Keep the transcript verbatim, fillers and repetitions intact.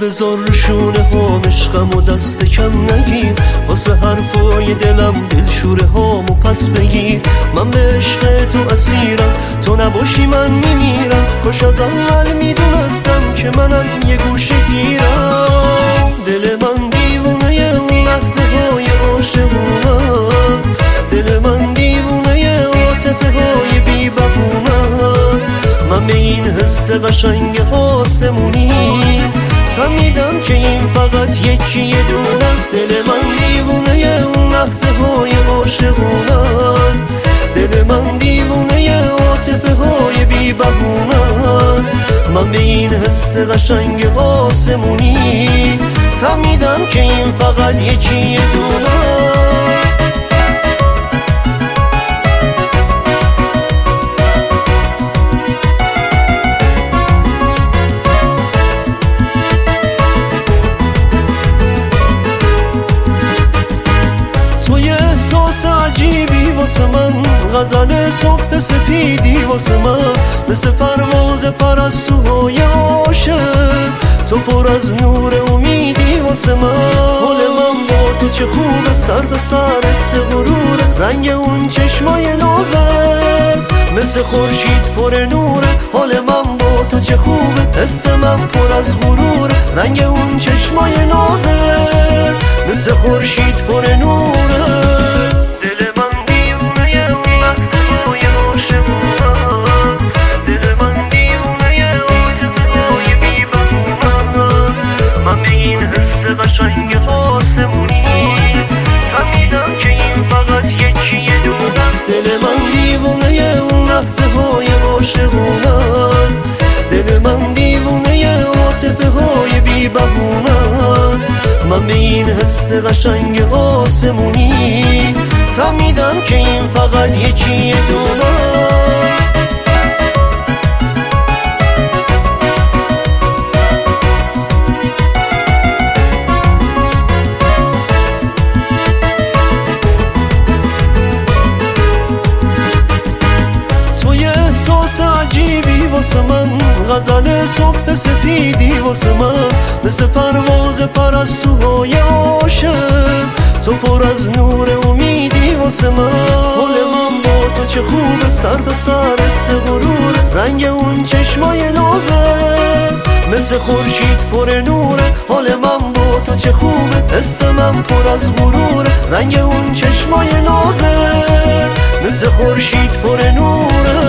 بذار رو شونه هام عشقم و دست کم نگیر، واسه حرفای دلم دلشوره هامو پس بگیر. من به عشق تو اسیرم، تو نباشی من میمیرم. کاش از اول میدونستم که منم یه گوشه گیرم. دل من دیوونه اون لحظه های عاشقونه است، دل من دیوونه عاطفه های بی بهونه است. من به این حس قشنگ آسمونی فهمیدم که این فقط یکی یه دونه است. دل من دیوونه اون لحظه های عاشقونه است، دل من دیوونه عاطفه های بی بهونه است. من به این حس قشنگ آسمونی فهمیدم که این فقط یکی یه دونه است. عجیبی واسه من، غزل صبح سپیدی واسه من، مثل پرواز پرستوهای عاشق. تو پر از نور امیدی واسه من. حال من با تو چه خوبه، سرد سر سه غروره. رنگ اون چشمای نازت مثل خورشید پر نوره. حال من با تو چه خوبه، حس من پر از غروره. رنگ اون چشمای نازت مثل خورشید پر نوره. قشنگ آسمونی فهمیدم که این فقط یکی یه دونه است. دل من دیوونه اون لحظه های عاشقونه است، دل من دیوونه عاطفه های بی بهونه است. من به این حس قشنگ آسمونی فهمیدم که این فقط یکی یه دونه است. عجیبی واسه من، غزل صبح سپیدی واسه من، مثل پرواز پرستوهای عاشق. تو پر از نور امیدی واسه من. حال من با تو چه خوبه، سرد سر سه غروره. رنگ اون چشمای نازت مثل خورشید پر نوره. حال من با تو چه خوبه، حس من پر از غروره. رنگ اون چشمای نازت مثل خورشید پر نوره.